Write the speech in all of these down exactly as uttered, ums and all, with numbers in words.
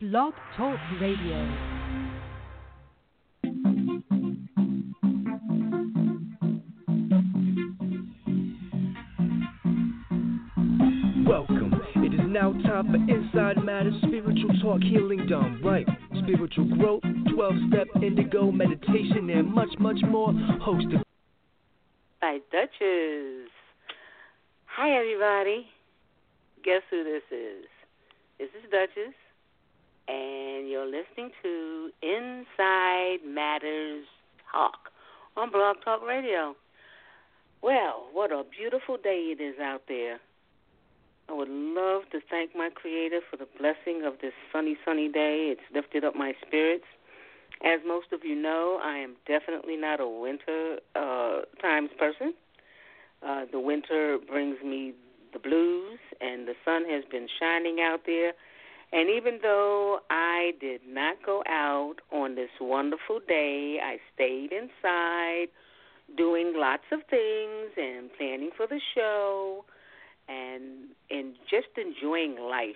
Blog Talk Radio. Welcome. It is now time for Inside Matters, spiritual talk, healing done right. Spiritual growth, twelve-step indigo meditation, and much, much more. Hosted by Duchess. Hi, everybody. Guess who this is? This is Duchess, and you're listening to Inside Matters Talk on Blog Talk Radio. Well, what a beautiful day it is out there. I would love to thank my Creator for the blessing of this sunny, sunny day. It's lifted up my spirits. As most of you know, I am definitely not a winter uh, times person. Uh, the winter brings me the blues, and the sun has been shining out there. And even though I did not go out on this wonderful day, I stayed inside doing lots of things and planning for the show and and just enjoying life.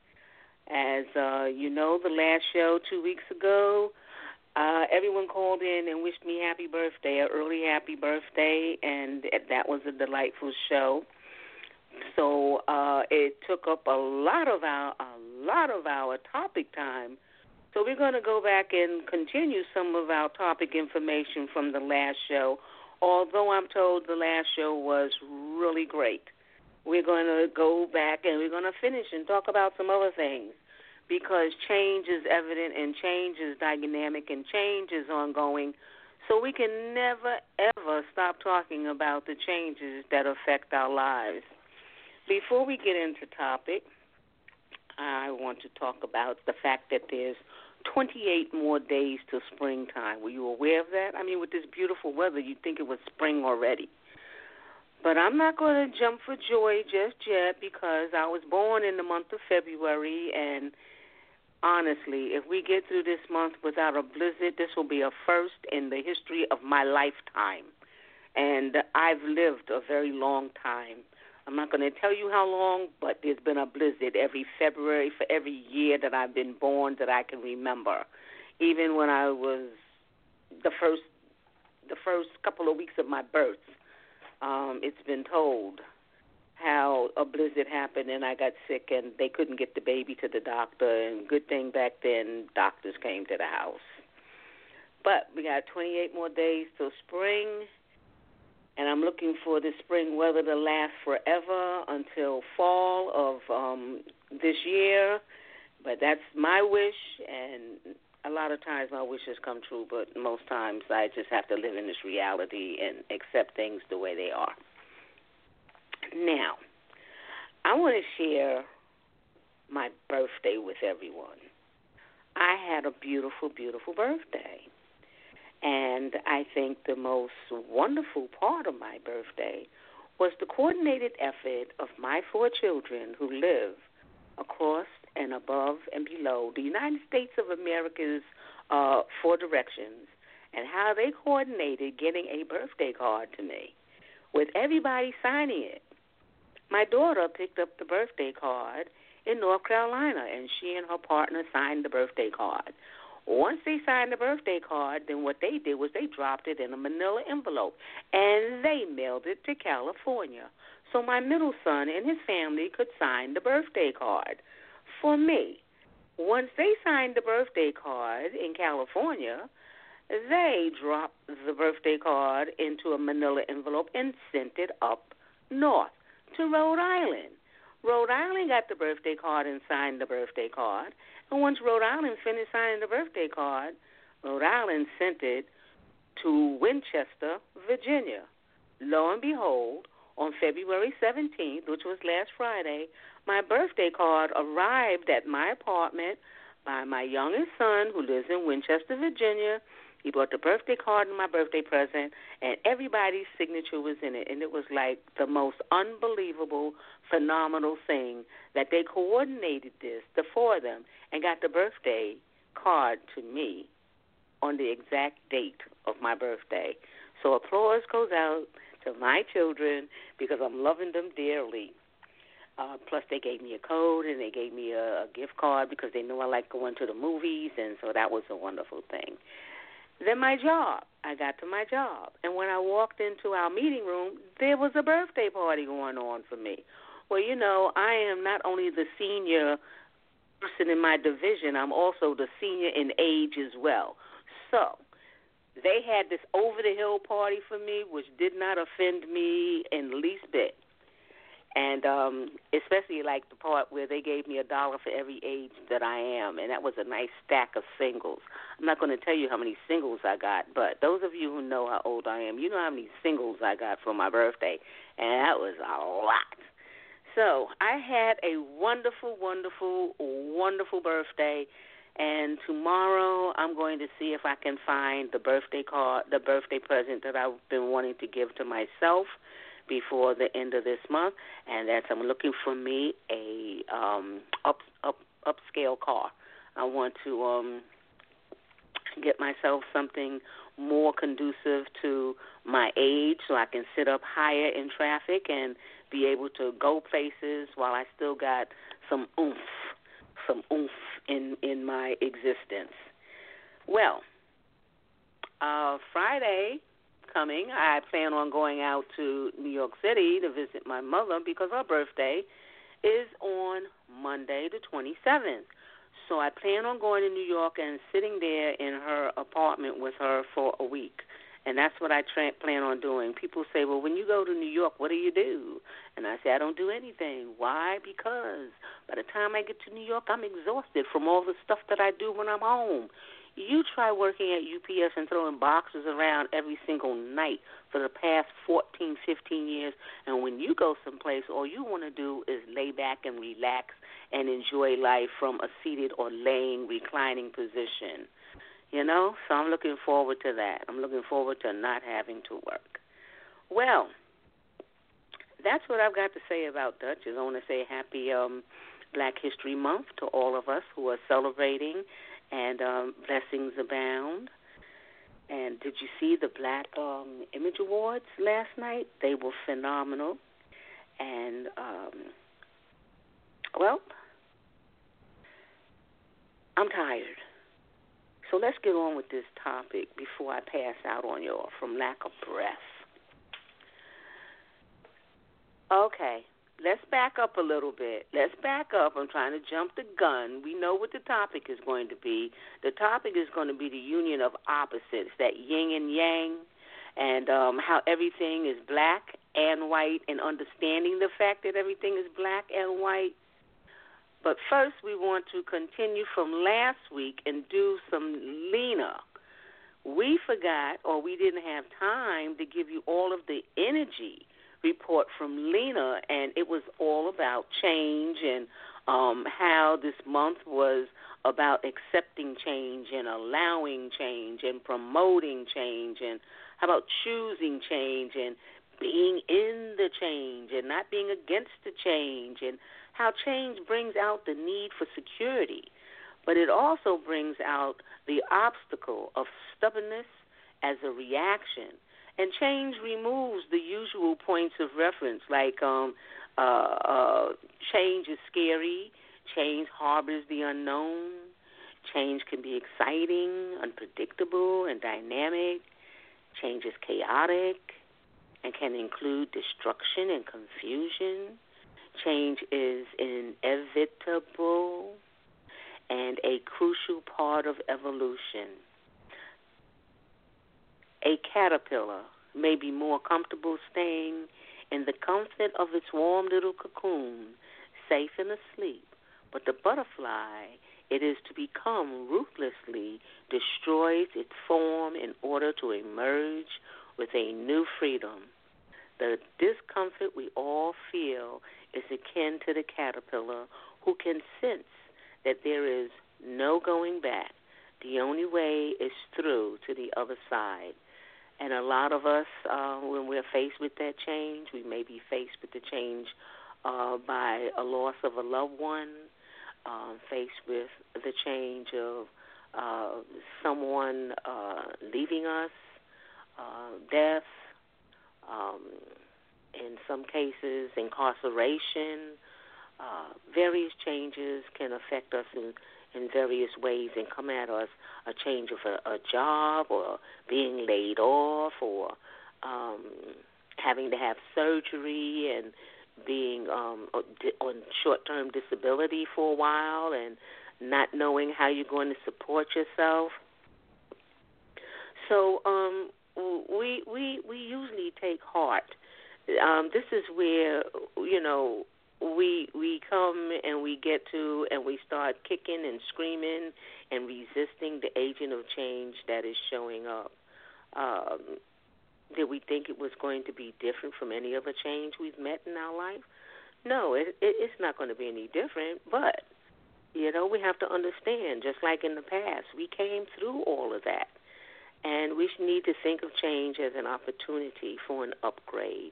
As uh, you know, the last show two weeks ago, uh, everyone called in and wished me happy birthday, an early happy birthday, and that was a delightful show. So uh, it took up a lot of our a lot of our topic time. So we're going to go back and continue some of our topic information from the last show. Although I'm told the last show was really great, we're going to go back and we're going to finish and talk about some other things, because change is evident and change is dynamic and change is ongoing. So we can never, ever stop talking about the changes that affect our lives. Before we get into topic, I want to talk about the fact that there's twenty-eight more days till springtime. Were you aware of that? I mean, with this beautiful weather, you'd think it was spring already. But I'm not going to jump for joy just yet, because I was born in the month of February, and honestly, if we get through this month without a blizzard, this will be a first in the history of my lifetime. And I've lived a very long time. I'm not going to tell you how long, but there's been a blizzard every February for every year that I've been born that I can remember. Even when I was the first, the first couple of weeks of my birth, um, it's been told how a blizzard happened and I got sick and they couldn't get the baby to the doctor. And good thing back then, doctors came to the house. But we got twenty-eight more days till spring. And I'm looking for the spring weather to last forever until fall of um, this year. But that's my wish, and a lot of times my wishes come true, but most times I just have to live in this reality and accept things the way they are. Now, I want to share my birthday with everyone. I had a beautiful, beautiful birthday. And I think the most wonderful part of my birthday was the coordinated effort of my four children who live across and above and below the United States of America's uh, four directions, and how they coordinated getting a birthday card to me with everybody signing it. My daughter picked up the birthday card in North Carolina, and she and her partner signed the birthday card. Once they signed the birthday card, then what they did was they dropped it in a manila envelope, and they mailed it to California. So my middle son and his family could sign the birthday card for me. Once they signed the birthday card in California, they dropped the birthday card into a manila envelope and sent it up north to Rhode Island. Rhode Island got the birthday card and signed the birthday card. And once Rhode Island finished signing the birthday card, Rhode Island sent it to Winchester, Virginia. Lo and behold, on February seventeenth, which was last Friday, my birthday card arrived at my apartment by my youngest son, who lives in Winchester, Virginia. He brought the birthday card and my birthday present, and everybody's signature was in it. And it was like the most unbelievable, phenomenal thing that they coordinated this, the four of them, and got the birthday card to me on the exact date of my birthday. So applause goes out to my children because I'm loving them dearly. Uh, plus, they gave me a code and they gave me a, a gift card because they knew I like going to the movies, and so that was a wonderful thing. Then my job. I got to my job, and when I walked into our meeting room, there was a birthday party going on for me. Well, you know, I am not only the senior person in my division, I'm also the senior in age as well. So they had this over-the-hill party for me, which did not offend me in the least bit. And um, especially like the part where they gave me a dollar for every age that I am, and that was a nice stack of singles. I'm not going to tell you how many singles I got, but those of you who know how old I am, you know how many singles I got for my birthday, and that was a lot. So I had a wonderful, wonderful, wonderful birthday, and tomorrow I'm going to see if I can find the birthday card, the birthday present that I've been wanting to give to myself before the end of this month, and that's I'm looking for me a um, up up upscale car. I want to um, get myself something more conducive to my age, so I can sit up higher in traffic and be able to go places while I still got some oomph, some oomph in in my existence. Well, uh, Friday. Coming, I plan on going out to New York City to visit my mother because her birthday is on Monday the twenty-seventh. So I plan on going to New York and sitting there in her apartment with her for a week. And that's what I tra- plan on doing. People say, well, when you go to New York, what do you do? And I say, I don't do anything. Why? Because by the time I get to New York, I'm exhausted from all the stuff that I do when I'm home. You try working at U P S and throwing boxes around every single night for the past fourteen, fifteen years, and when you go someplace, all you want to do is lay back and relax and enjoy life from a seated or laying, reclining position. You know? So I'm looking forward to that. I'm looking forward to not having to work. Well, that's what I've got to say about Duchess. I want to say happy um, Black History Month to all of us who are celebrating, and um, blessings abound. And did you see the Black um, Image Awards last night? They were phenomenal. And, um, well, I'm tired. So let's get on with this topic before I pass out on y'all from lack of breath. Okay. Let's back up a little bit. Let's back up. I'm trying to jump the gun. We know what the topic is going to be. The topic is going to be the union of opposites, that yin and yang, and um, how everything is black and white, and understanding the fact that everything is black and white. But first, we want to continue from last week and do some Lena. We forgot, or we didn't have time to give you all of the energy report from Lena, and it was all about change and um, how this month was about accepting change and allowing change and promoting change, and how about choosing change and being in the change and not being against the change, and how change brings out the need for security, but it also brings out the obstacle of stubbornness as a reaction. And change removes the usual points of reference, like um, uh, uh, change is scary, change harbors the unknown, change can be exciting, unpredictable, and dynamic, change is chaotic and can include destruction and confusion, change is inevitable and a crucial part of evolution. A caterpillar may be more comfortable staying in the comfort of its warm little cocoon, safe and asleep, but the butterfly, it is to become ruthlessly, destroys its form in order to emerge with a new freedom. The discomfort we all feel is akin to the caterpillar who can sense that there is no going back. The only way is through to the other side. And a lot of us, uh, when we're faced with that change, we may be faced with the change uh, by a loss of a loved one, um, faced with the change of uh, someone uh, leaving us, uh, death, um, in some cases incarceration, uh, various changes can affect us in, in various ways and come at us. A change of a, a job, or being laid off, or um, having to have surgery, and being um, on short-term disability for a while, and not knowing how you're going to support yourself. So um, we we we usually take heart. Um, this is where, you know, we we come and we get to and we start kicking and screaming and resisting the agent of change that is showing up. Um, did we think it was going to be different from any other change we've met in our life? No, it, it, it's not going to be any different, but, you know, we have to understand, just like in the past, we came through all of that, and we need to think of change as an opportunity for an upgrade,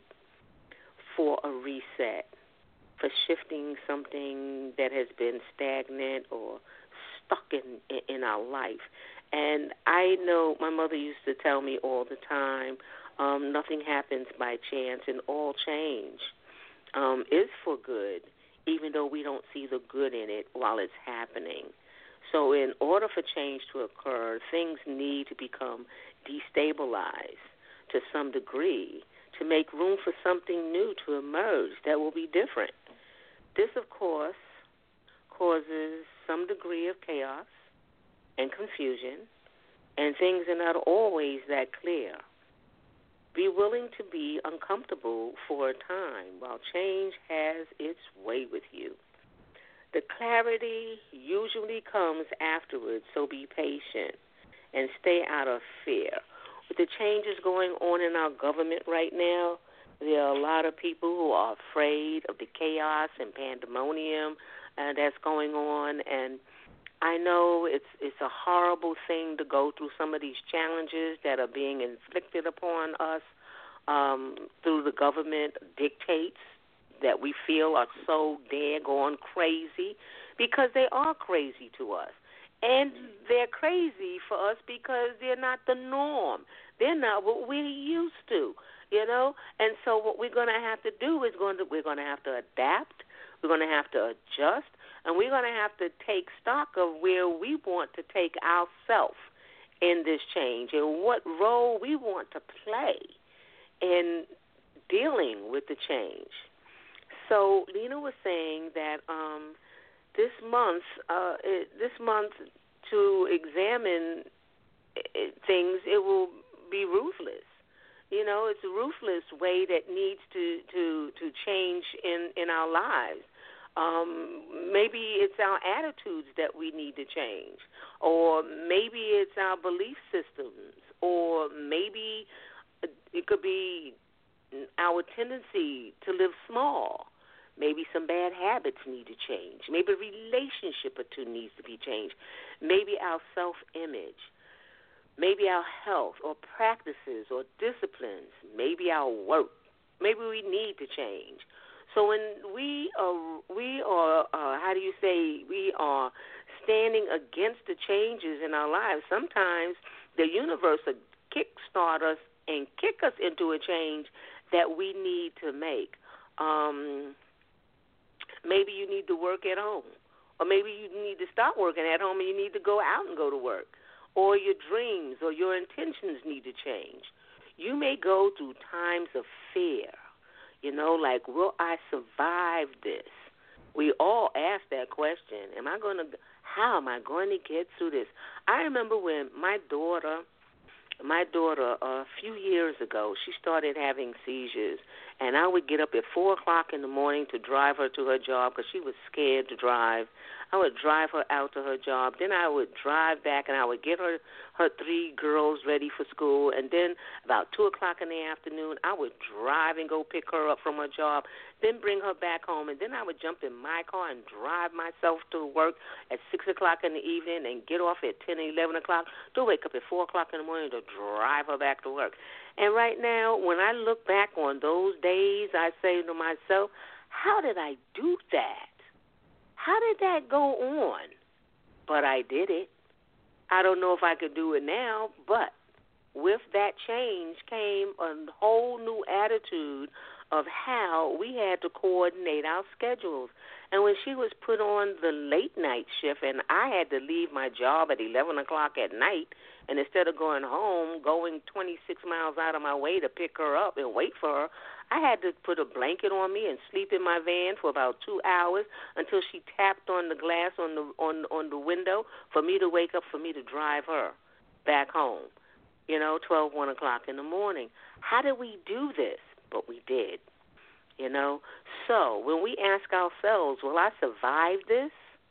for a reset, for shifting something that has been stagnant or stuck in, in, in our life. And I know my mother used to tell me all the time, um, nothing happens by chance, and all change um, is for good, even though we don't see the good in it while it's happening. So in order for change to occur, things need to become destabilized to some degree to make room for something new to emerge that will be different. This, of course, causes some degree of chaos and confusion, and things are not always that clear. Be willing to be uncomfortable for a time while change has its way with you. The clarity usually comes afterwards, so be patient and stay out of fear. With the changes going on in our government right now, there are a lot of people who are afraid of the chaos and pandemonium uh, that's going on, and I know it's it's a horrible thing to go through some of these challenges that are being inflicted upon us um, through the government dictates that we feel are so daggone crazy, because they are crazy to us. And they're crazy for us because they're not the norm. They're not what we're used to, you know. And so what we're going to have to do is going to we're going to have to adapt. We're going to have to adjust, and we're going to have to take stock of where we want to take ourselves in this change and what role we want to play in dealing with the change. So Lena was saying that um, this month, uh, it, this month to examine it, things, it will be ruthless. You know, it's a ruthless way that needs to, to, to change in, in our lives. Um, maybe it's our attitudes that we need to change, or maybe it's our belief systems, or maybe it could be our tendency to live small. Maybe some bad habits need to change. Maybe a relationship or two needs to be changed. Maybe our self-image. Maybe our health or practices or disciplines. Maybe our work. Maybe we need to change. So when we are, we are, uh, how do you say, we are standing against the changes in our lives, sometimes the universe will kickstart us and kick us into a change that we need to make. Um, maybe you need to work at home, or maybe you need to stop working at home and you need to go out and go to work, or your dreams or your intentions need to change. You may go through times of fear. You know, like, will I survive this? We all ask that question. Am I going to, how am I going to get through this? I remember when my daughter, my daughter, a few years ago, she started having seizures, and I would get up at four o'clock in the morning to drive her to her job because she was scared to drive. I would drive her out to her job. Then I would drive back, and I would get her, her three girls ready for school. And then about two o'clock in the afternoon, I would drive and go pick her up from her job, then bring her back home. And then I would jump in my car and drive myself to work at six o'clock in the evening and get off at ten or eleven o'clock to wake up at four o'clock in the morning to drive her back to work. And right now, when I look back on those days, I say to myself, how did I do that? How did that go on? But I did it. I don't know if I could do it now, but with that change came a whole new attitude of how we had to coordinate our schedules. And when she was put on the late night shift and I had to leave my job at eleven o'clock at night, and instead of going home, going twenty-six miles out of my way to pick her up and wait for her, I had to put a blanket on me and sleep in my van for about two hours until she tapped on the glass on the on on the window for me to wake up, for me to drive her back home, you know, twelve, one o'clock in the morning. How did we do this? But we did, you know. So when we ask ourselves, will I survive this?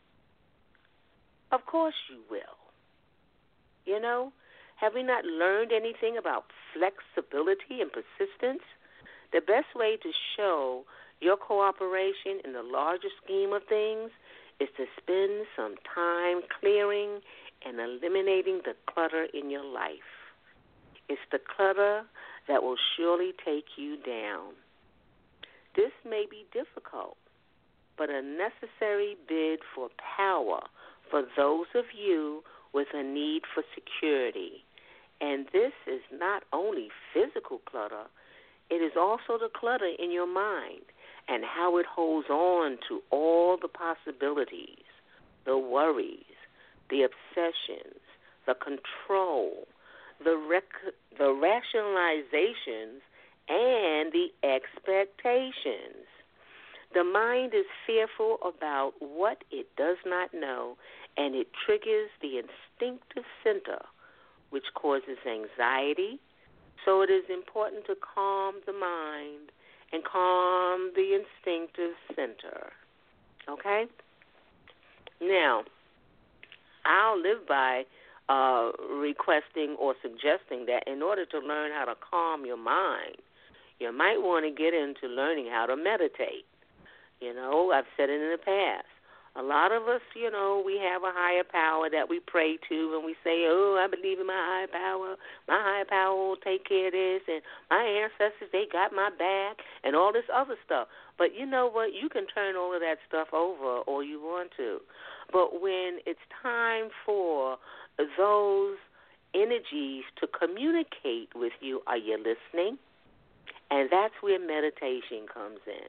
Of course you will. You know, have we not learned anything about flexibility and persistence? The best way to show your cooperation in the larger scheme of things is to spend some time clearing and eliminating the clutter in your life. It's the clutter that will surely take you down. This may be difficult, but a necessary bid for power for those of you with a need for security. And this is not only physical clutter, it is also the clutter in your mind and how it holds on to all the possibilities, the worries, the obsessions, the control, the rec- the rationalizations, and the expectations. The mind is fearful about what it does not know, and it triggers the instinctive center, which causes anxiety. So it is important to calm the mind and calm the instinctive center. Okay? Now, I'll live by uh, requesting or suggesting that in order to learn how to calm your mind, you might want to get into learning how to meditate. You know, I've said it in the past. A lot of us, you know, we have a higher power that we pray to, and we say, oh, I believe in my higher power. My higher power will take care of this, and my ancestors, they got my back, and all this other stuff. But you know what? You can turn all of that stuff over all you want to. But when it's time for those energies to communicate with you, are you listening? And that's where meditation comes in.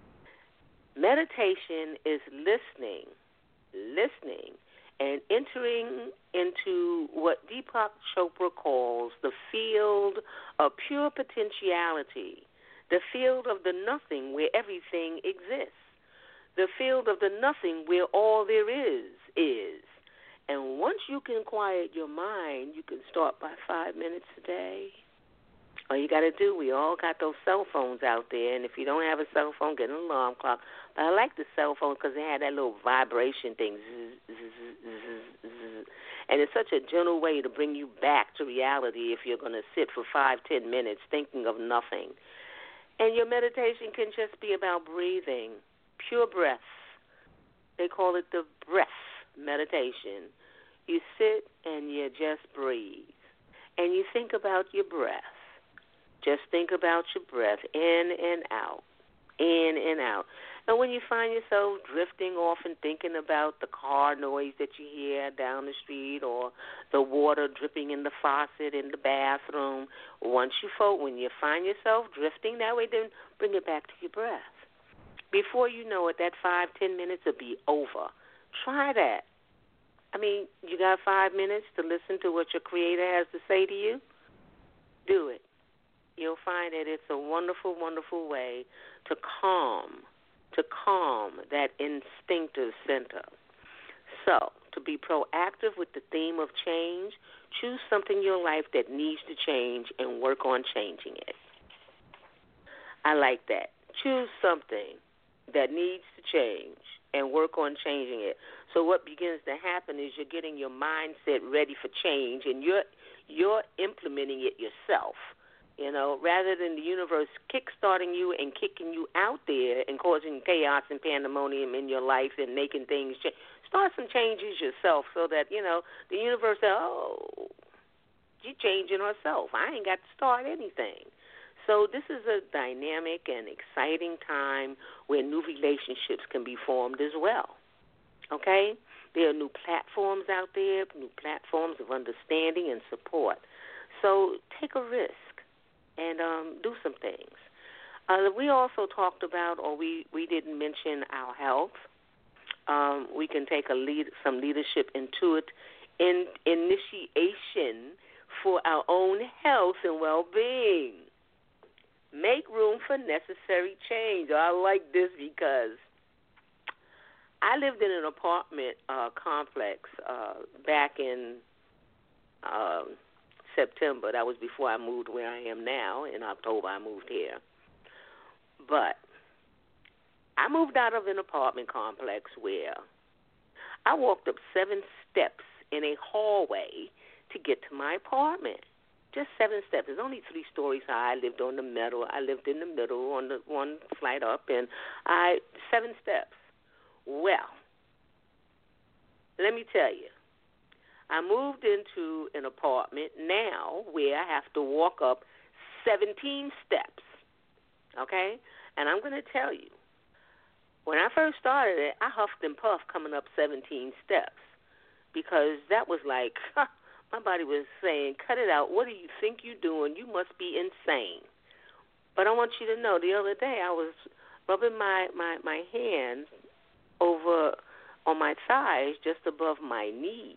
Meditation is listening, listening, and entering into what Deepak Chopra calls the field of pure potentiality, the field of the nothing where everything exists, the field of the nothing where all there is is. And once you can quiet your mind, you can start by five minutes a day. All you got to do, we all got those cell phones out there, and if you don't have a cell phone, get an alarm clock. But I like the cell phone because it had that little vibration thing, zzz, zzz, zzz, zzz. And it's such a gentle way to bring you back to reality if you're going to sit for five, ten minutes thinking of nothing. And your meditation can just be about breathing, pure breath. They call it the breath meditation. You sit and you just breathe, and you think about your breath. Just think about your breath in and out, in and out. And when you find yourself drifting off and thinking about the car noise that you hear down the street or the water dripping in the faucet in the bathroom, once you fo- when you find yourself drifting that way, then bring it back to your breath. Before you know it, that five, ten minutes will be over. Try that. I mean, you got five minutes to listen to what your Creator has to say to you? Do it. You'll find that it's a wonderful, wonderful way to calm, to calm that instinctive center. So, to be proactive with the theme of change, choose something in your life that needs to change and work on changing it. I like that. Choose something that needs to change and work on changing it. So what begins to happen is you're getting your mindset ready for change, and you're you're implementing it yourself. You know, rather than the universe kickstarting you and kicking you out there and causing chaos and pandemonium in your life and making things change, start some changes yourself so that, you know, the universe says, oh, she's changing herself. I ain't got to start anything. So this is a dynamic and exciting time where new relationships can be formed as well. Okay? There are new platforms out there, new platforms of understanding and support. So take a risk and um, do some things. Uh, we also talked about, or we, we didn't mention our health. Um, we can take a lead, some leadership into it, in initiation for our own health and well-being. Make room for necessary change. I like this because I lived in an apartment uh, complex uh, back in uh, September. That was before I moved where I am now. In October, I moved here. But I moved out of an apartment complex where I walked up seven steps in a hallway to get to my apartment. Just seven steps. It's only three stories high. I lived on the middle. I lived in the middle on the one flight up, and I seven steps. Well, let me tell you, I moved into an apartment now where I have to walk up seventeen steps, okay? And I'm going to tell you, when I first started it, I huffed and puffed coming up seventeen steps because that was like, my body was saying, cut it out. What do you think you're doing? You must be insane. But I want you to know, the other day I was rubbing my, my, my hands over on my thighs just above my knees.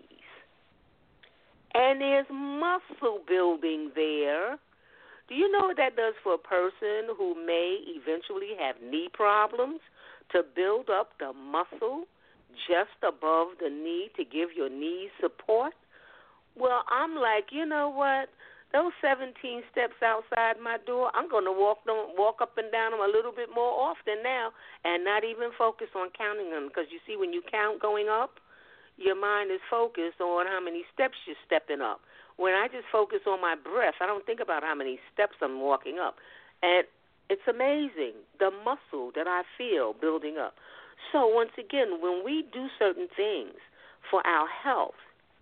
And there's muscle building there. Do you know what that does for a person who may eventually have knee problems? To build up the muscle just above the knee to give your knees support? Well, I'm like, you know what? Those seventeen steps outside my door, I'm going to walk them, walk up and down them a little bit more often now and not even focus on counting them. Because you see, when you count going up, your mind is focused on how many steps you're stepping up. When I just focus on my breath, I don't think about how many steps I'm walking up. And it's amazing, the muscle that I feel building up. So once again, when we do certain things for our health,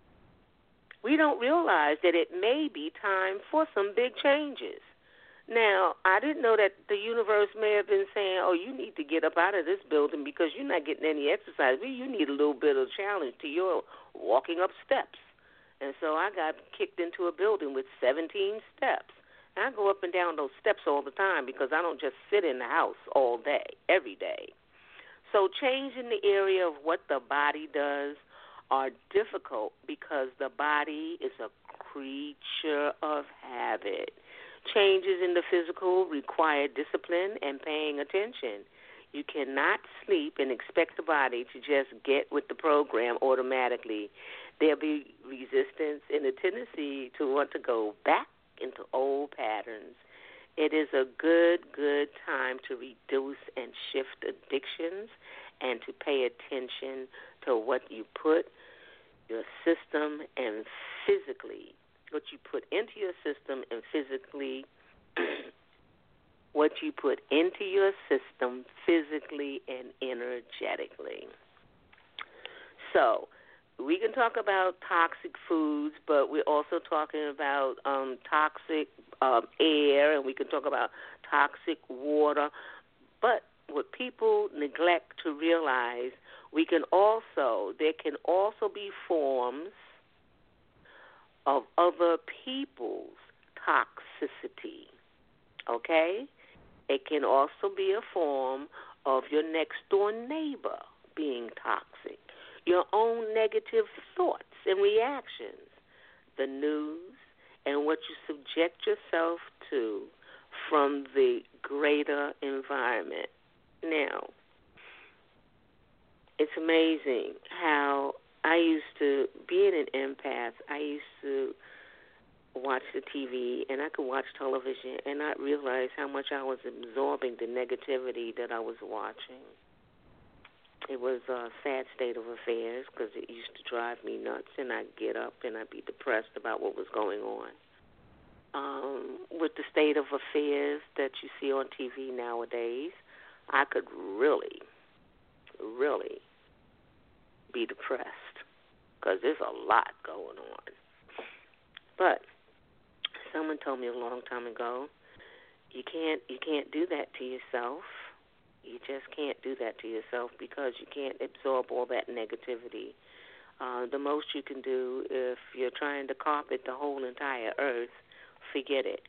we don't realize that it may be time for some big changes. Now, I didn't know that the universe may have been saying, oh, you need to get up out of this building because you're not getting any exercise. You need a little bit of challenge to your walking up steps. And so I got kicked into a building with seventeen steps. And I go up and down those steps all the time because I don't just sit in the house all day, every day. So changing the area of what the body does are difficult because the body is a creature of habit. Changes in the physical require discipline and paying attention. You cannot sleep and expect the body to just get with the program automatically. There'll be resistance and a tendency to want to go back into old patterns. It is a good, good time to reduce and shift addictions and to pay attention to what you put your system and physically, what you put into your system and physically, what you put into your system physically and energetically. So we can talk about toxic foods, but we're also talking about um, toxic um, air, and we can talk about toxic water. But what people neglect to realize, we can also, there can also be forms of other people's toxicity, okay? It can also be a form of your next-door neighbor being toxic, your own negative thoughts and reactions, the news, and what you subject yourself to from the greater environment. Now, it's amazing how I used to, being an empath, I used to watch the T V and I could watch television and not realize how much I was absorbing the negativity that I was watching. It was a sad state of affairs because it used to drive me nuts, and I'd get up and I'd be depressed about what was going on. Um, with the state of affairs that you see on T V nowadays, I could really, really be depressed because there's a lot going on. But someone told me a long time ago, you can't you can't do that to yourself. You just can't do that to yourself because you can't absorb all that negativity. Uh, the most you can do if you're trying to carpet the whole entire earth, forget it.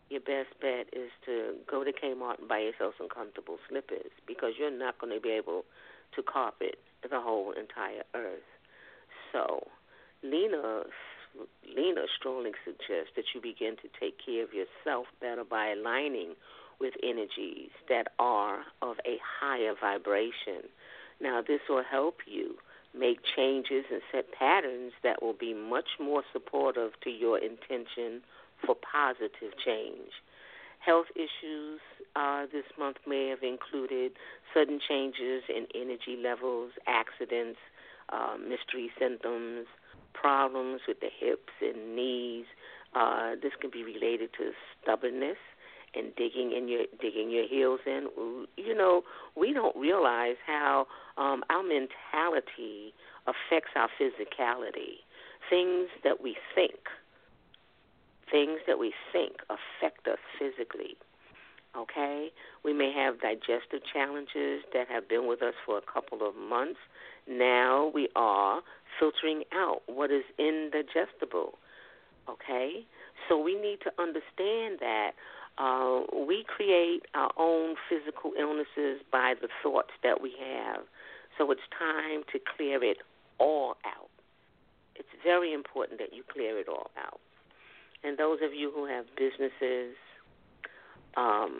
your best bet is to go to Kmart and buy yourself some comfortable slippers, because you're not going to be able to carpet the whole entire earth. So Lena, Lena strongly suggests that you begin to take care of yourself better by aligning with energies that are of a higher vibration. Now, this will help you make changes and set patterns that will be much more supportive to your intention for positive change. Health issues uh, this month may have included sudden changes in energy levels, accidents, uh, mystery symptoms, problems with the hips and knees. Uh, this can be related to stubbornness and digging in your digging your heels in. You know, we don't realize how um, our mentality affects our physicality. Things that we think, things that we think affect us physically. Okay? We may have digestive challenges that have been with us for a couple of months. Now we are filtering out what is indigestible. Okay? So we need to understand that uh, we create our own physical illnesses by the thoughts that we have. So it's time to clear it all out. It's very important that you clear it all out. And those of you who have businesses, um,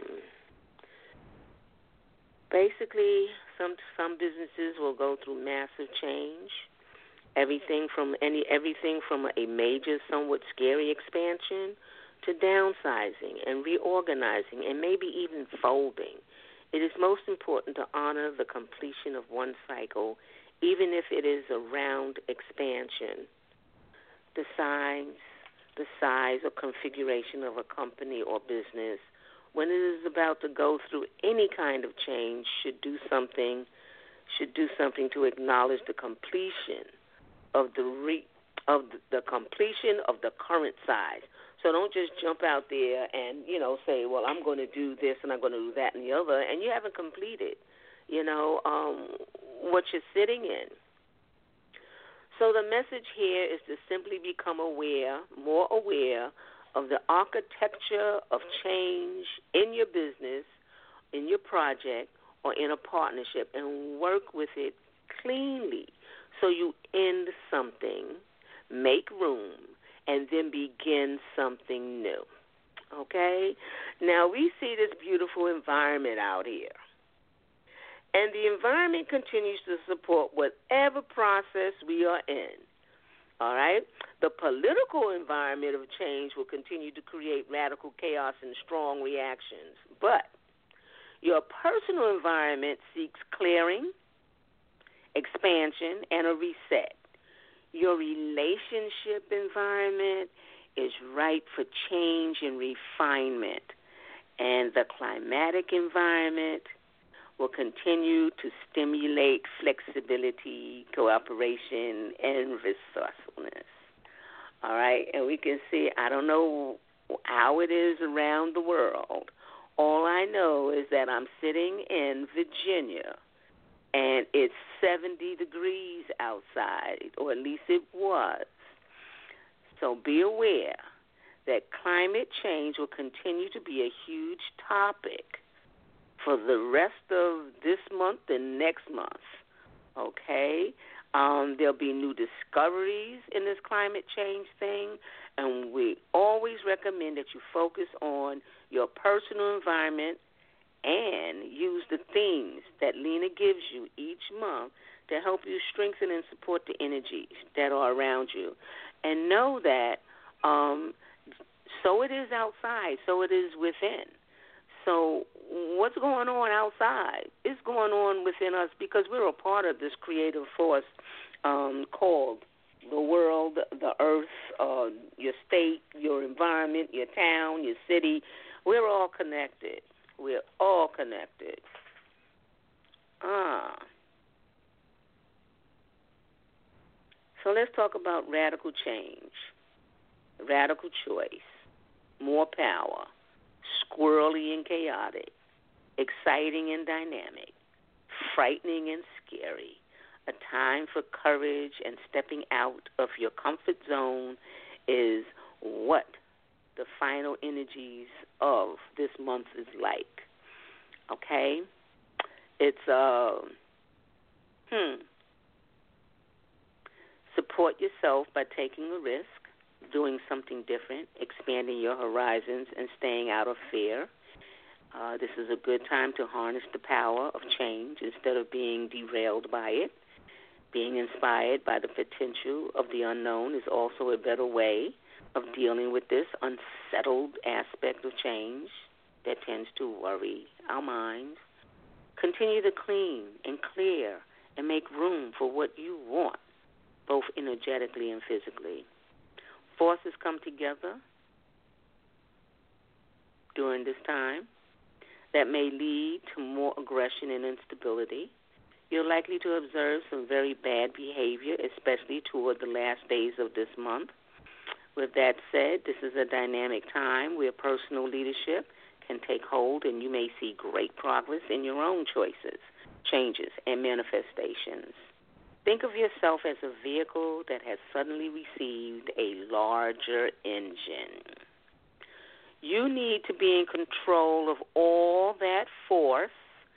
basically some some businesses will go through massive change. Everything from any everything from a major, somewhat scary expansion to downsizing and reorganizing and maybe even folding. It is most important to honor the completion of one cycle, even if it is a round expansion. The size, the size or configuration of a company or business, when it is about to go through any kind of change, should do something should do something to acknowledge the completion of the re, of the, the completion of the current size. So don't just jump out there and, you know, say, well, I'm going to do this and I'm going to do that and the other, and you haven't completed, you know, um, what you're sitting in. So the message here is to simply become aware, more aware of the architecture of change in your business, in your project, or in a partnership, and work with it cleanly so you end something, make room, and then begin something new. Okay? Now, we see this beautiful environment out here. And the environment continues to support whatever process we are in. All right? The political environment of change will continue to create radical chaos and strong reactions. But your personal environment seeks clearing, expansion, and a reset. Your relationship environment is ripe for change and refinement. And the climatic environment will continue to stimulate flexibility, cooperation, and resourcefulness. All right? And we can see, I don't know how it is around the world. All I know is that I'm sitting in Virginia, and it's seventy degrees outside, or at least it was. So be aware that climate change will continue to be a huge topic for the rest of this month and next month, okay? Um, there'll be new discoveries in this climate change thing, and we always recommend that you focus on your personal environment and use the themes that Lena gives you each month to help you strengthen and support the energies that are around you. And know that um, so it is outside, so it is within. So what's going on outside is going on within us, because we're a part of this creative force um, called the world, the earth, uh, your state, your environment, your town, your city. We're all connected. We're all connected. Ah. So let's talk about radical change, radical choice, more power, squirrely and chaotic, exciting and dynamic, frightening and scary, a time for courage and stepping out of your comfort zone is what the final energies of this month is like. Okay? It's, uh, hmm. Support yourself by taking a risk, doing something different, expanding your horizons, and staying out of fear. Uh, this is a good time to harness the power of change instead of being derailed by it. Being inspired by the potential of the unknown is also a better way of dealing with this unsettled aspect of change that tends to worry our minds. Continue to clean and clear and make room for what you want, both energetically and physically. Forces come together during this time that may lead to more aggression and instability. You're likely to observe some very bad behavior, especially toward the last days of this month. With that said, this is a dynamic time where personal leadership can take hold, and you may see great progress in your own choices, changes, and manifestations. Think of yourself as a vehicle that has suddenly received a larger engine. You need to be in control of all that force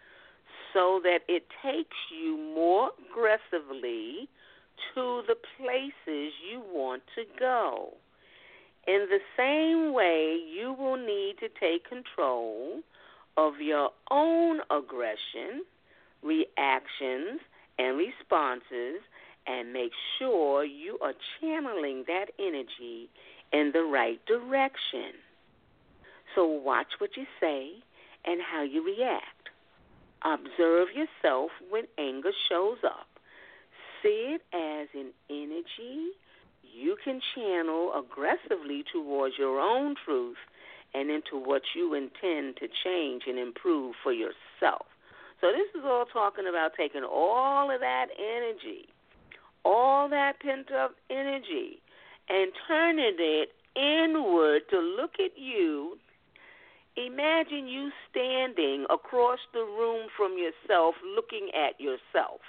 so that it takes you more aggressively to the places you want to go. In the same way, you will need to take control of your own aggression, reactions, and responses, and make sure you are channeling that energy in the right direction. So watch what you say and how you react. Observe yourself when anger shows up. See it as an energy you can channel aggressively towards your own truth and into what you intend to change and improve for yourself. So this is all talking about taking all of that energy, all that pent-up energy, and turning it inward to look at you. Imagine you standing across the room from yourself looking at yourself,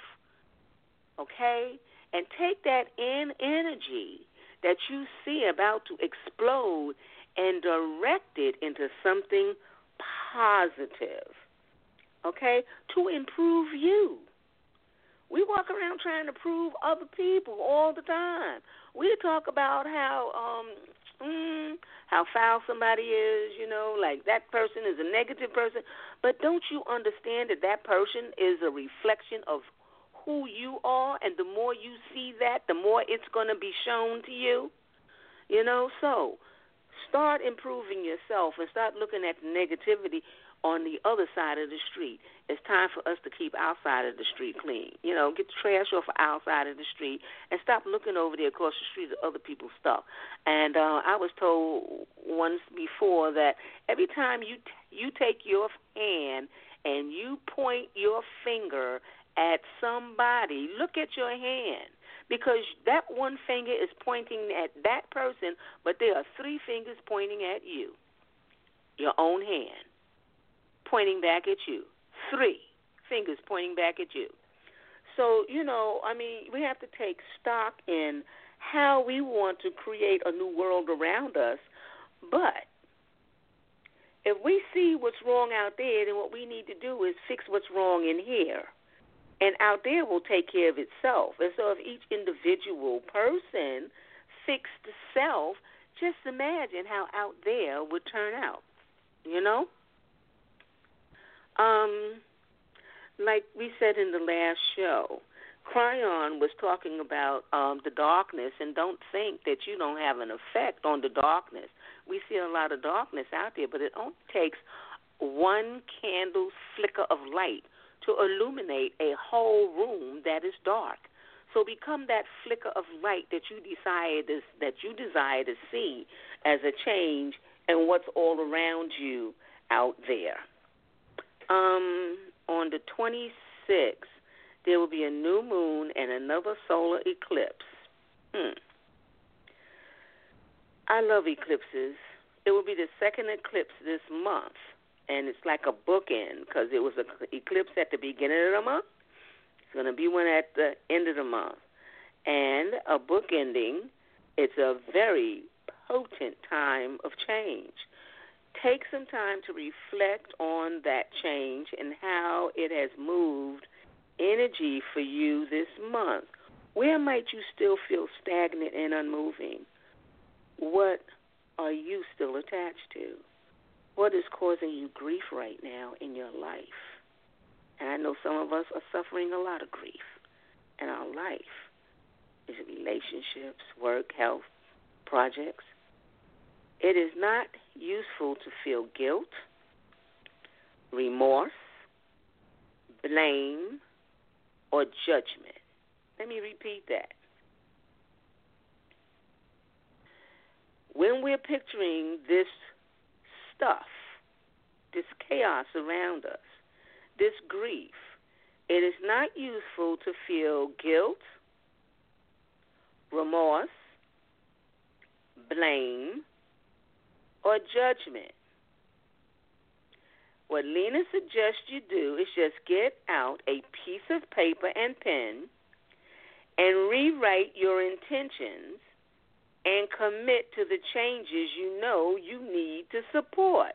okay? And take that in energy that you see about to explode and direct it into something positive, okay, to improve you. We walk around trying to prove other people all the time. We talk about how um, mm, how foul somebody is, you know, like that person is a negative person. But don't you understand that that person is a reflection of who you are, and the more you see that, the more it's going to be shown to you? You know, so start improving yourself and start looking at the negativity on the other side of the street. It's time for us to keep our side of the street clean. You know, get the trash off of our side of the street and stop looking over there across the street at other people's stuff. And uh, I was told once before that every time you t- you take your hand and you point your finger at somebody, look at your hand, because that one finger is pointing at that person, but there are three fingers pointing at you, your own hand pointing back at you, three fingers pointing back at you. So, you know, I mean, we have to take stock in how we want to create a new world around us, but if we see what's wrong out there, then what we need to do is fix what's wrong in here. And out there will take care of itself. And so if each individual person fixed the self, just imagine how out there would turn out, you know? Um, like we said in the last show, Cryon was talking about um, the darkness, and don't think that you don't have an effect on the darkness. We see a lot of darkness out there, but it only takes one candle's flicker of light to illuminate a whole room that is dark. So become that flicker of light that you desire to, that you desire to see as a change in what's all around you out there. Um, on the twenty-sixth, there will be a new moon and another solar eclipse. Hmm. I love eclipses. It will be the second eclipse this month, and it's like a bookend because it was an eclipse at the beginning of the month. It's going to be one at the end of the month. And a bookending, it's a very potent time of change. Take some time to reflect on that change and how it has moved energy for you this month. Where might you still feel stagnant and unmoving? What are you still attached to? What is causing you grief right now in your life? And I know some of us are suffering a lot of grief in our life. Is it relationships, work, health, projects? It is not useful to feel guilt, remorse, blame, or judgment. Let me repeat that. When we're picturing this stuff, this chaos around us, this grief, it is not useful to feel guilt, remorse, blame, or judgment. What Lena suggests you do is just get out a piece of paper and pen and rewrite your intentions and commit to the changes you know you need to support.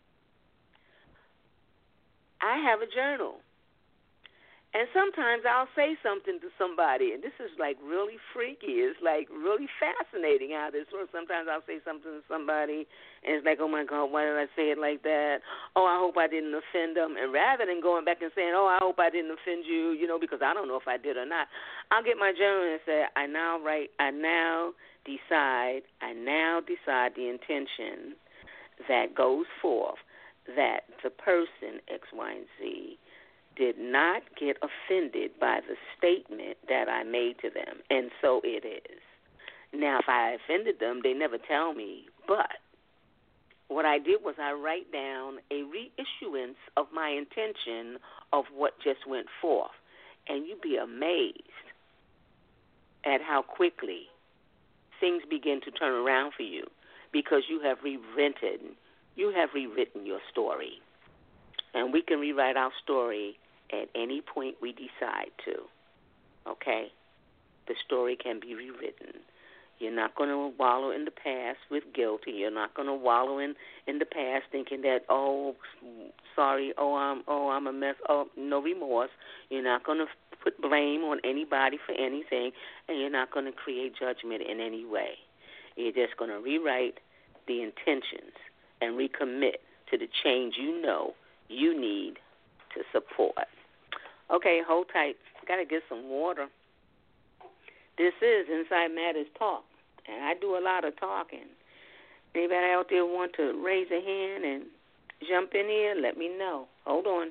I have a journal. And sometimes I'll say something to somebody, and this is like really freaky. It's like really fascinating how this works. Sometimes I'll say something to somebody, and it's like, oh, my God, why did I say it like that? Oh, I hope I didn't offend them. And rather than going back and saying, oh, I hope I didn't offend you, you know, because I don't know if I did or not, I'll get my journal and say, I now write, I now decide, I now decide the intention that goes forth that the person X, Y, and Z did not get offended by the statement that I made to them, and so it is. Now, if I offended them, they never tell me, but what I did was I write down a reissuance of my intention of what just went forth, and you'd be amazed at how quickly things begin to turn around for you because you have rewritten, you have rewritten your story, and we can rewrite our story at any point we decide to, okay? The story can be rewritten. You're not going to wallow in the past with guilt, and you're not going to wallow in, in the past thinking that, oh, sorry, oh, I'm, oh, I'm a mess, oh, no remorse. You're not going to put blame on anybody for anything, and you're not going to create judgment in any way. You're just going to rewrite the intentions and recommit to the change you know you need to support. Okay, hold tight. Got to get some water. This is Inside Matters Talk, and I do a lot of talking. Anybody out there want to raise a hand and jump in here? Let me know. Hold on.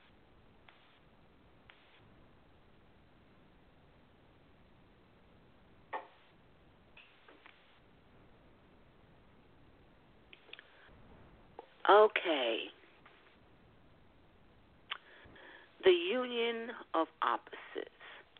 Okay. The union of opposites.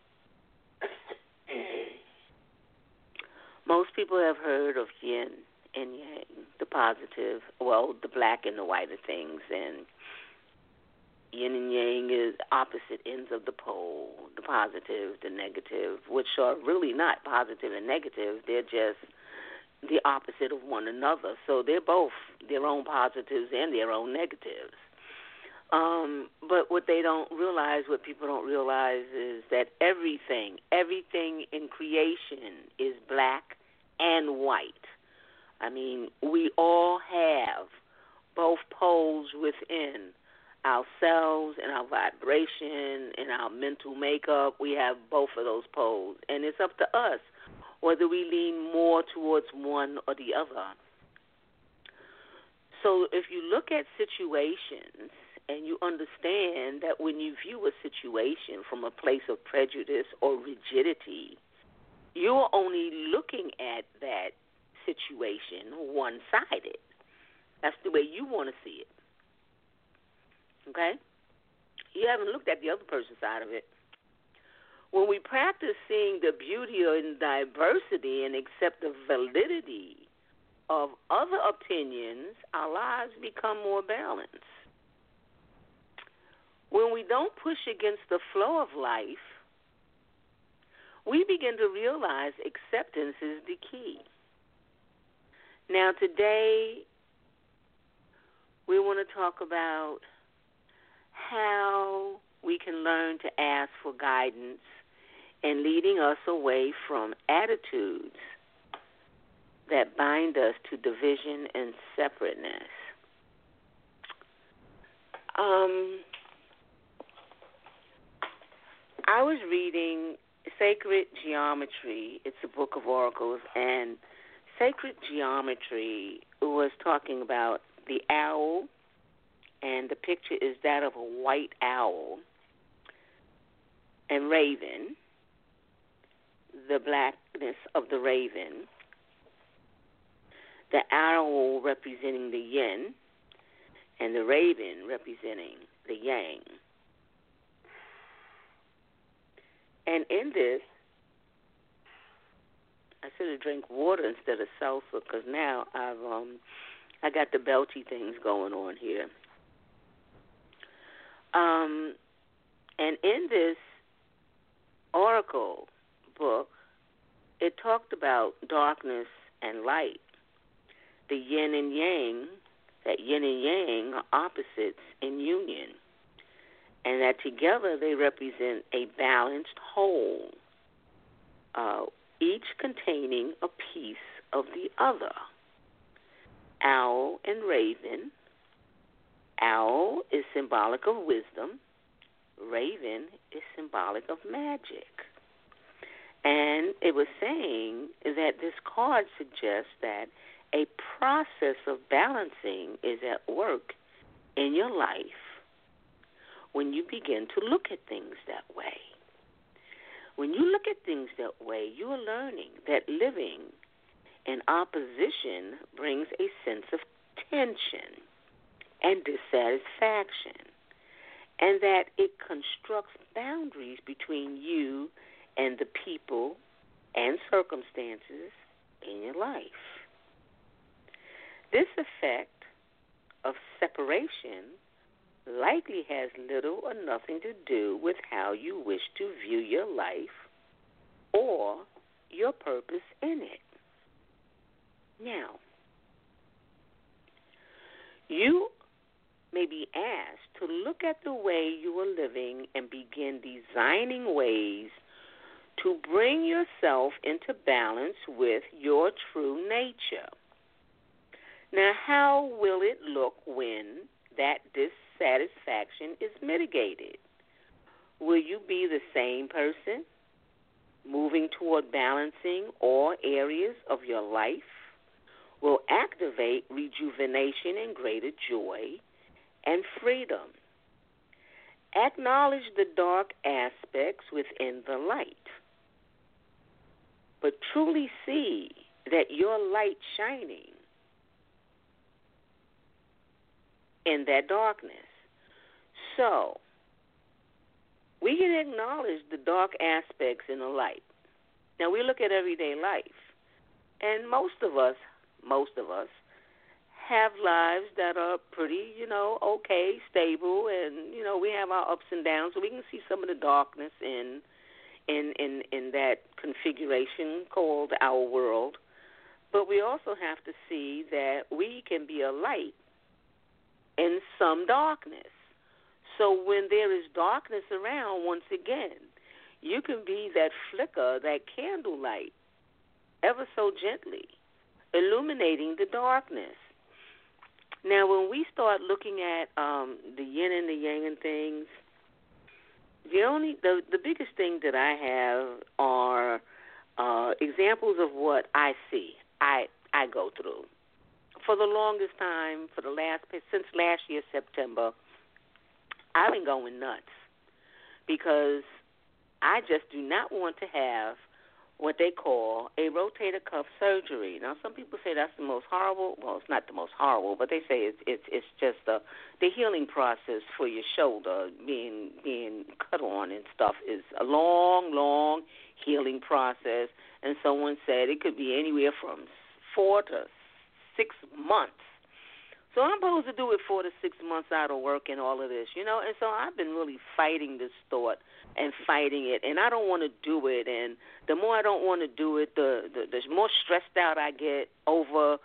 Most people have heard of yin and yang, the positive, well, the black and the white of things, and yin and yang is opposite ends of the pole, the positive, the negative, which are really not positive and negative. They're just the opposite of one another. So they're both their own positives and their own negatives. Um, but what they don't realize, what people don't realize is that everything, everything in creation is black and white. I mean, we all have both poles within ourselves and our vibration and our mental makeup. We have both of those poles, and it's up to us whether we lean more towards one or the other. So if you look at situations and you understand that when you view a situation from a place of prejudice or rigidity, you're only looking at that situation one-sided. That's the way you want to see it. Okay? You haven't looked at the other person's side of it. When we practice seeing the beauty in diversity and accept the validity of other opinions, our lives become more balanced. When we don't push against the flow of life, we begin to realize acceptance is the key. Now, today, we want to talk about how we can learn to ask for guidance and leading us away from attitudes that bind us to division and separateness. Um, I was reading Sacred Geometry. It's a book of oracles, and Sacred Geometry was talking about the owl, and the picture is that of a white owl and raven, the blackness of the raven, the owl representing the yin, and the raven representing the yang. And in this, I should have drank water instead of salsa because now I've um I got the belchy things going on here. Um, and in this oracle book, it talked about darkness and light, the yin and yang, that yin and yang are opposites in union, and that together they represent a balanced whole, uh, each containing a piece of the other. Owl and raven. Owl is symbolic of wisdom. Raven is symbolic of magic. And it was saying that this card suggests that a process of balancing is at work in your life when you begin to look at things that way. When you look at things that way, you are learning that living in opposition brings a sense of tension and dissatisfaction, and that it constructs boundaries between you and the people and circumstances in your life. This effect of separation likely has little or nothing to do with how you wish to view your life or your purpose in it. Now, you may be asked to look at the way you are living and begin designing ways to bring yourself into balance with your true nature. Now, how will it look when that dissatisfaction is mitigated? Will you be the same person, moving toward balancing all areas of your life? Will activate rejuvenation and greater joy and freedom. Acknowledge the dark aspects within the light, but truly see that your light shining in that darkness. So, we can acknowledge the dark aspects in the light. Now, we look at everyday life, and most of us, most of us, have lives that are pretty, you know, okay, stable, and, you know, we have our ups and downs, so we can see some of the darkness in in in, in that configuration called our world. But we also have to see that we can be a light in some darkness. So when there is darkness around, once again, you can be that flicker, that candlelight, ever so gently, illuminating the darkness. Now, when we start looking at um, the yin and the yang and things, the only the, the biggest thing that I have are uh, examples of what I see, I I go through. For the longest time, for the last since last year September, I've been going nuts because I just do not want to have what they call a rotator cuff surgery. Now, some people say that's the most horrible. Well, it's not the most horrible, but they say it's it's, it's just the the healing process for your shoulder being being cut on and stuff is a long, long healing process. And someone said it could be anywhere from four to six months. So I'm supposed to do it four to six months out of work and all of this, you know. And so I've been really fighting this thought and fighting it, and I don't want to do it. And the more I don't want to do it, the, the the more stressed out I get over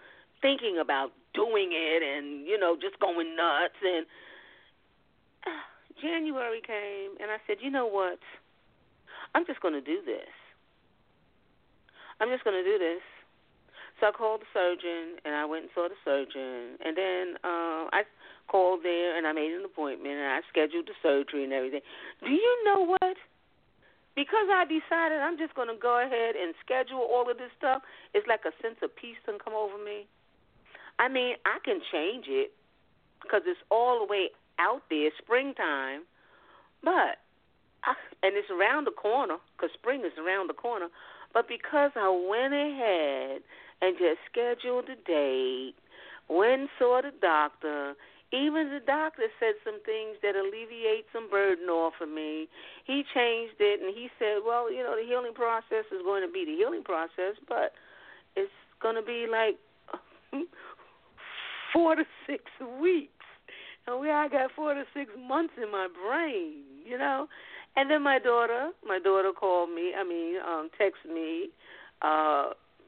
thinking about doing it and, you know, just going nuts. And uh, January came, and I said, you know what? I'm just going to do this. I'm just going to do this. So I called the surgeon, and I went and saw the surgeon. And then uh, I called there, and I made an appointment, and I scheduled the surgery and everything. Do you know what? Because I decided I'm just going to go ahead and schedule all of this stuff, it's like a sense of peace can come over me. I mean, I can change it because it's all the way out there, springtime. But, I, and it's around the corner because spring is around the corner. But because I went ahead and just scheduled the date, went and saw the doctor, even the doctor said some things that alleviate some burden off of me. He changed it, and he said, well, you know, the healing process is going to be the healing process, but it's going to be like four to six weeks. And we I got four to six months in my brain, you know. And then my daughter, my daughter called me, I mean, um, texted me uh,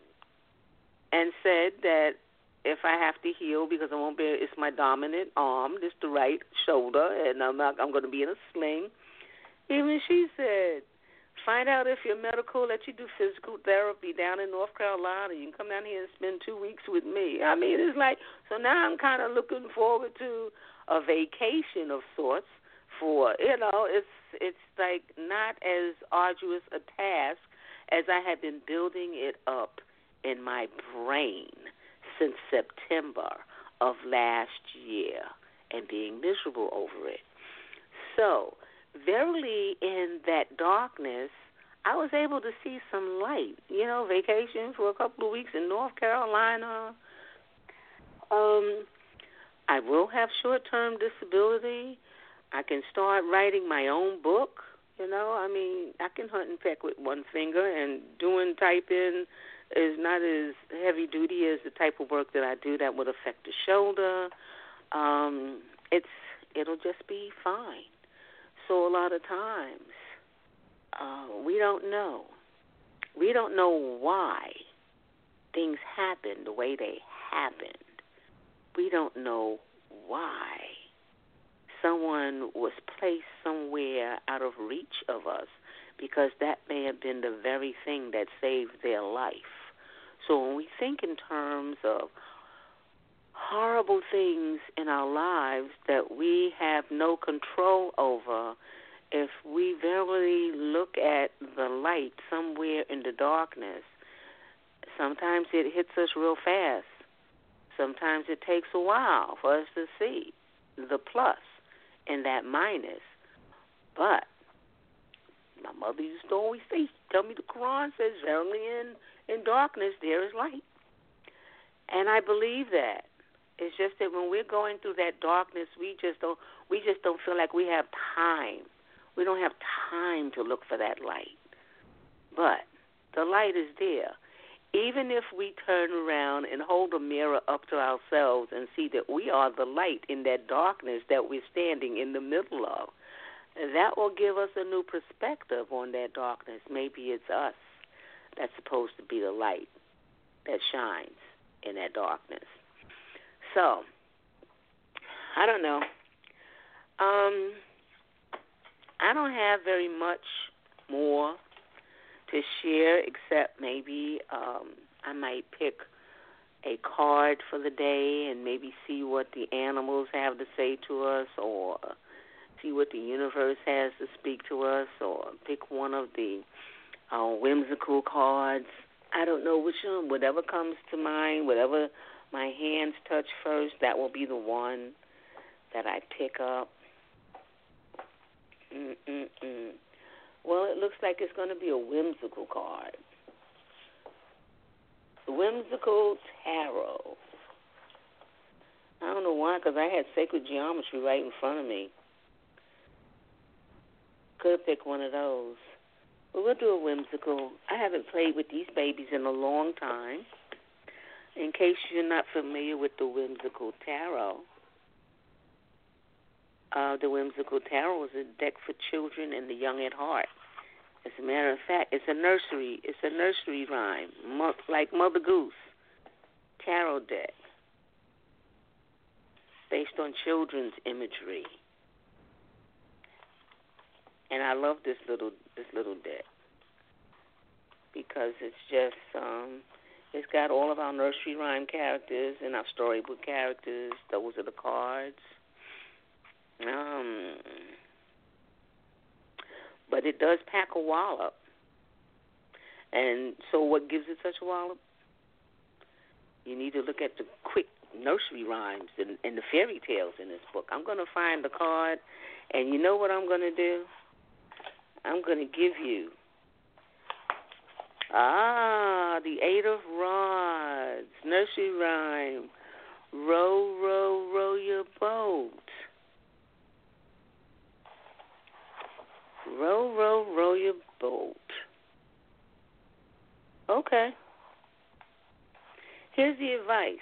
and said that if I have to heal because I won't be, it's my dominant arm, it's the right shoulder, and I'm not, I'm going to be in a sling. Even she said, find out if your medical let you do physical therapy down in North Carolina. You can come down here and spend two weeks with me. I mean, it's like, so now I'm kind of looking forward to a vacation of sorts for, you know, it's it's like not as arduous a task as I had been building it up in my brain since September of last year and being miserable over it. So, verily in that darkness, I was able to see some light. You know, vacation for a couple of weeks in North Carolina. Um, I will have short-term disability. I can start writing my own book. You know, I mean, I can hunt and peck with one finger, and doing typing is not as heavy duty as the type of work that I do that would affect the shoulder. Um, it's it'll just be fine. So a lot of times uh, we don't know. We don't know why things happen the way they happened. We don't know why someone was placed somewhere out of reach of us, because that may have been the very thing that saved their life. So when we think in terms of horrible things in our lives that we have no control over, if we verily look at the light somewhere in the darkness, sometimes it hits us real fast. Sometimes it takes a while for us to see the plus and that minus. But my mother used to always say, tell me the Quran says, only in, in darkness there is light. And I believe that. It's just that when we're going through that darkness, we just don't we just don't feel like we have time. We don't have time to look for that light. But the light is there. Even if we turn around and hold a mirror up to ourselves and see that we are the light in that darkness that we're standing in the middle of, that will give us a new perspective on that darkness. Maybe it's us that's supposed to be the light that shines in that darkness. So, I don't know. Um, I don't have very much more to share, except maybe um, I might pick a card for the day and maybe see what the animals have to say to us, or see what the universe has to speak to us, or pick one of the uh, whimsical cards. I don't know which one. Whatever comes to mind, whatever my hands touch first, that will be the one that I pick up. Mm-mm-mm. Well, it looks like it's going to be a whimsical card. The Whimsical Tarot. I don't know why, because I had Sacred Geometry right in front of me. Could have picked one of those. But we'll do a whimsical. I haven't played with these babies in a long time. In case you're not familiar with the Whimsical Tarot, uh, the Whimsical Tarot is a deck for children and the young at heart. As a matter of fact, it's a nursery. It's a nursery rhyme, mo- like Mother Goose tarot deck. based on children's imagery. And I love this little this little deck because it's just um, it's got all of our nursery rhyme characters and our storybook characters. Those are the cards. Um, but it does pack a wallop. And so what gives it such a wallop? You need to look at the quick nursery rhymes and, and the fairy tales in this book. I'm going to find the card, and you know what I'm going to do? I'm going to give you, ah, the Eight of Rods, nursery rhyme, row, row, row your boat. Row, row, row your boat. Okay. Here's the advice.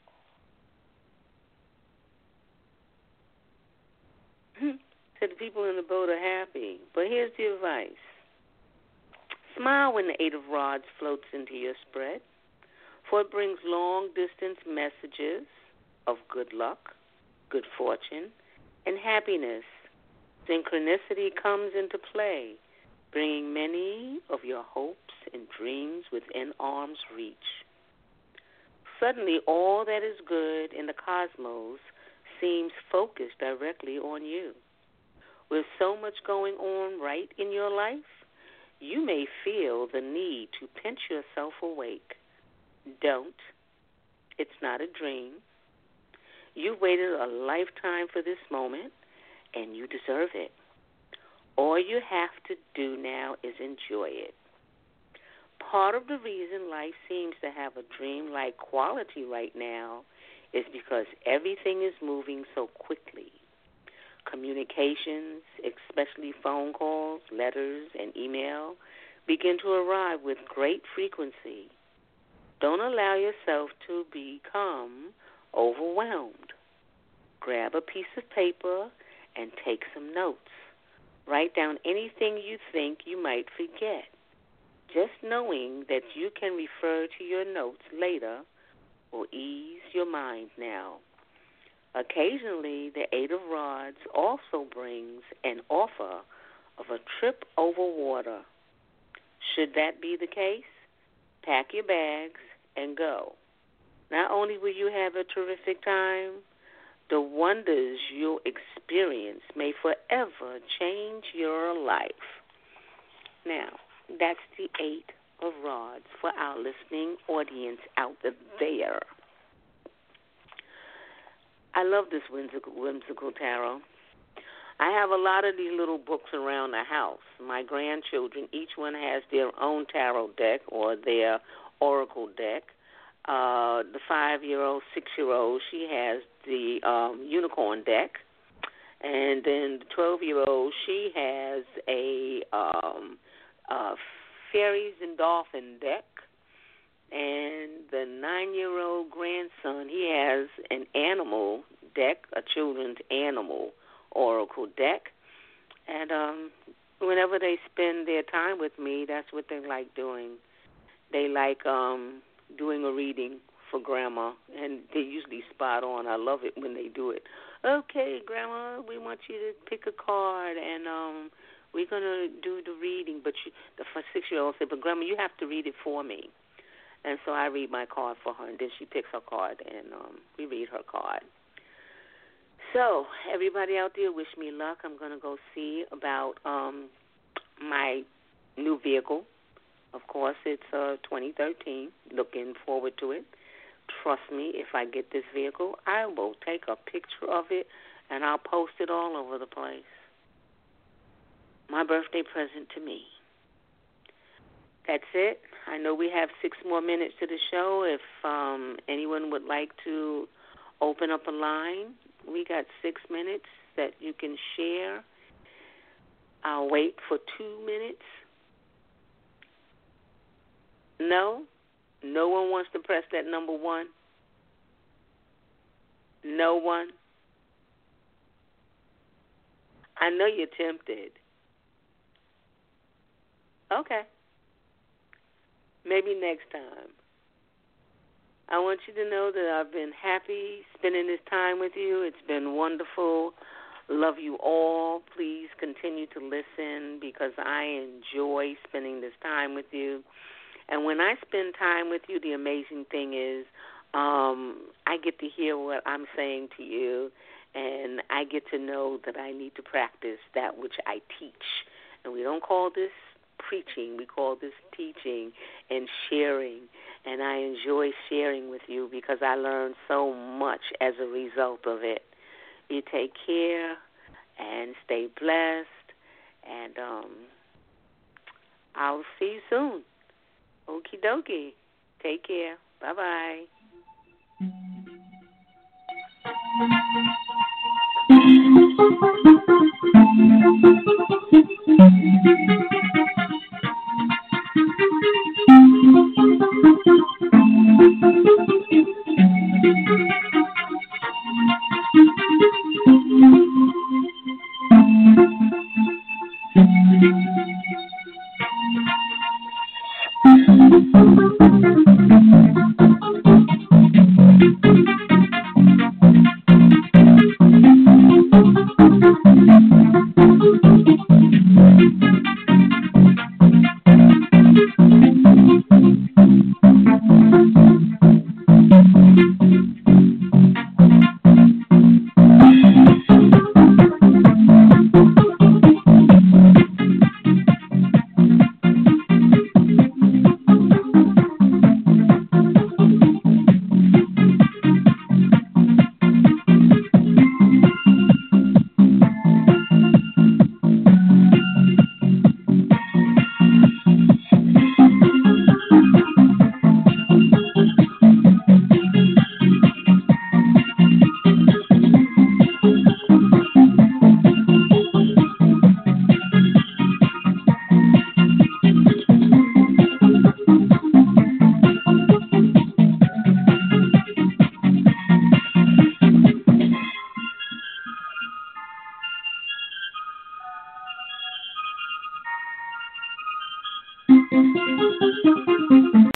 Said the people in the boat are happy. But here's the advice. Smile when the Eight of Rods floats into your spread, for it brings long-distance messages of good luck, good fortune, and happiness. Synchronicity comes into play, bringing many of your hopes and dreams within arm's reach. Suddenly, all that is good in the cosmos seems focused directly on you. With so much going on right in your life, you may feel the need to pinch yourself awake. Don't. It's not a dream. You waited a lifetime for this moment, and you deserve it. All you have to do now is enjoy it. Part of the reason life seems to have a dreamlike quality right now is because everything is moving so quickly. Communications, especially phone calls, letters, and email, begin to arrive with great frequency. Don't allow yourself to become overwhelmed. Grab a piece of paper and take some notes. Write down anything you think you might forget. Just knowing that you can refer to your notes later will ease your mind now. Occasionally, the Eight of Rods also brings an offer of a trip over water. Should that be the case, pack your bags and go. Not only will you have a terrific time, the wonders you'll experience may forever change your life. Now, that's the Eight of Rods for our listening audience out there. I love this whimsical, whimsical tarot. I have a lot of these little books around the house. My grandchildren, each one has their own tarot deck or their oracle deck. Uh, the five-year-old, six-year-old, she has the um, unicorn deck. And then the twelve-year-old, she has a um, uh, fairies and dolphin deck. And the nine-year-old grandson, he has an animal deck, a children's animal oracle deck. And um, whenever they spend their time with me, that's what they like doing. They like um, doing a reading for Grandma, and they're usually spot on. I love it when they do it. Okay, Grandma, we want you to pick a card, and um, we're going to do the reading. But you, the six-year-old said, but Grandma, you have to read it for me. And so I read my card for her, and then she picks her card, and um, we read her card. So everybody out there, wish me luck. I'm going to go see about um, my new vehicle. Of course, it's uh, twenty thirteen. Looking forward to it. Trust me, if I get this vehicle, I will take a picture of it, and I'll post it all over the place. My birthday present to me. That's it. I know we have six more minutes to the show. If um, anyone would like to open up a line, we got six minutes that you can share. I'll wait for two minutes. No? No one wants to press that number one? No one? I know you're tempted. Okay. Maybe next time. I want you to know that I've been happy spending this time with you. It's been wonderful. Love you all. Please continue to listen because I enjoy spending this time with you. And when I spend time with you, the amazing thing is um, I get to hear what I'm saying to you, and I get to know that I need to practice that which I teach. And we don't call this preaching. We call this teaching and sharing. And I enjoy sharing with you because I learn so much as a result of it. You take care and stay blessed. And um, I'll see you soon. Okie dokie. Take care. Bye-bye.